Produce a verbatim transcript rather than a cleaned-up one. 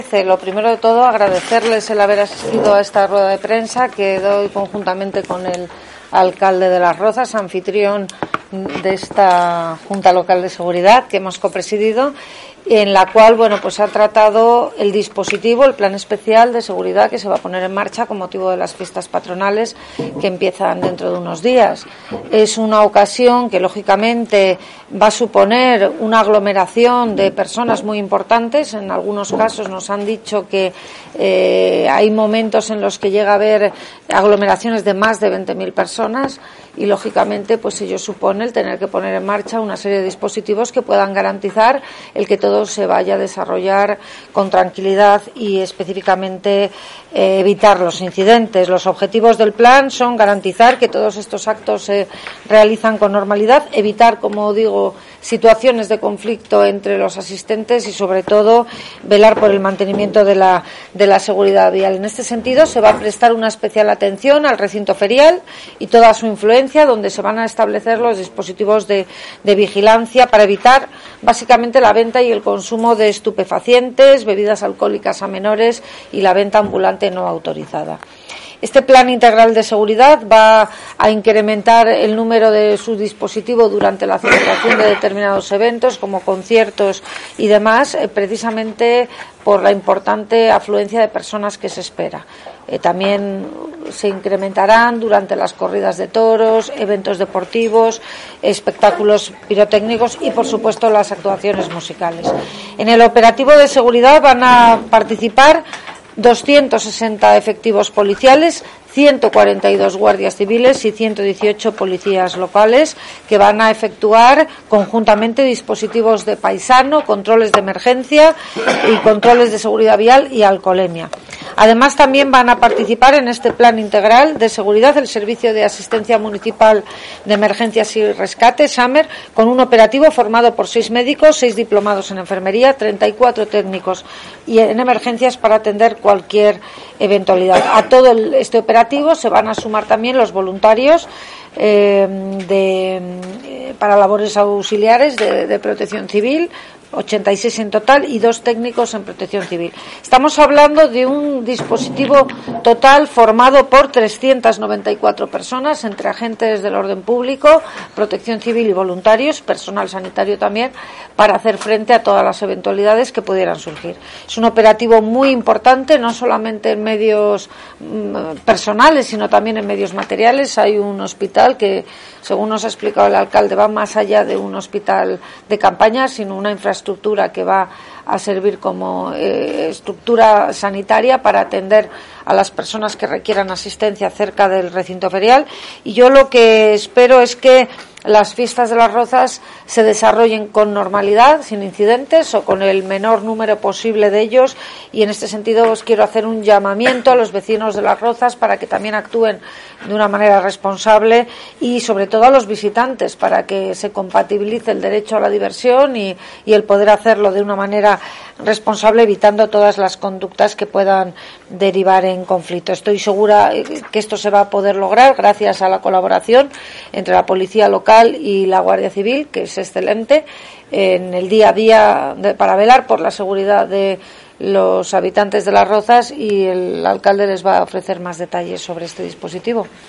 Lo primero de todo, agradecerles el haber asistido a esta rueda de prensa que doy conjuntamente con el alcalde de Las Rozas, anfitrión de esta Junta Local de Seguridad que hemos copresidido, en la cual bueno pues ha tratado el dispositivo, el plan especial de seguridad que se va a poner en marcha con motivo de las fiestas patronales que empiezan dentro de unos días. Es una ocasión que lógicamente va a suponer una aglomeración de personas muy importantes. En algunos casos nos han dicho que eh, hay momentos en los que llega a haber aglomeraciones de más de veinte mil personas y lógicamente pues ello supone el tener que poner en marcha una serie de dispositivos que puedan garantizar el que todo se vaya a desarrollar con tranquilidad y específicamente eh, evitar los incidentes. Los objetivos del plan son garantizar que todos estos actos se realizan con normalidad, evitar, como digo, situaciones de conflicto entre los asistentes y sobre todo velar por el mantenimiento de la, de la seguridad vial. En este sentido se va a prestar una especial atención al recinto ferial y toda su influencia, donde se van a establecer los dispositivos de, de vigilancia para evitar básicamente la venta y el consumo de estupefacientes, bebidas alcohólicas a menores y la venta ambulante no autorizada. Este plan integral de seguridad va a incrementar el número de su dispositivo durante la celebración de determinados eventos, como conciertos y demás, eh, precisamente por la importante afluencia de personas que se espera. Eh, también se incrementarán durante las corridas de toros, eventos deportivos, espectáculos pirotécnicos y, por supuesto, las actuaciones musicales. En el operativo de seguridad van a participar doscientos sesenta efectivos policiales, ciento cuarenta y dos guardias civiles y ciento dieciocho policías locales que van a efectuar conjuntamente dispositivos de paisano, controles de emergencia y controles de seguridad vial y alcoholemia. Además, también van a participar en este plan integral de seguridad el Servicio de Asistencia Municipal de Emergencias y Rescate, SAMER, con un operativo formado por seis médicos, seis diplomados en enfermería, treinta y cuatro técnicos y en emergencias para atender cualquier eventualidad. A todo el, este operativo se van a sumar también los voluntarios eh, de, eh, para labores auxiliares de, de protección civil, ochenta y seis en total y dos técnicos en protección civil. Estamos hablando de un dispositivo total formado por trescientas noventa y cuatro personas, entre agentes del orden público, protección civil y voluntarios, personal sanitario también, para hacer frente a todas las eventualidades que pudieran surgir. Es un operativo muy importante, no solamente en medios mmm, personales, sino también en medios materiales. Hay un hospital que, según nos ha explicado el alcalde, va más allá de un hospital de campaña, sino una infraestructura estructura que va a servir como eh, estructura sanitaria para atender a las personas que requieran asistencia cerca del recinto ferial. Y yo lo que espero es que las fiestas de Las Rozas se desarrollen con normalidad, sin incidentes o con el menor número posible de ellos, y en este sentido os quiero hacer un llamamiento a los vecinos de Las Rozas para que también actúen de una manera responsable y sobre todo a los visitantes para que se compatibilice el derecho a la diversión y, y el poder hacerlo de una manera responsable, evitando todas las conductas que puedan derivar en conflicto. Estoy segura que esto se va a poder lograr gracias a la colaboración entre la policía local y la Guardia Civil, que es excelente en el día a día de, para velar por la seguridad de los habitantes de Las Rozas, y el alcalde les va a ofrecer más detalles sobre este dispositivo.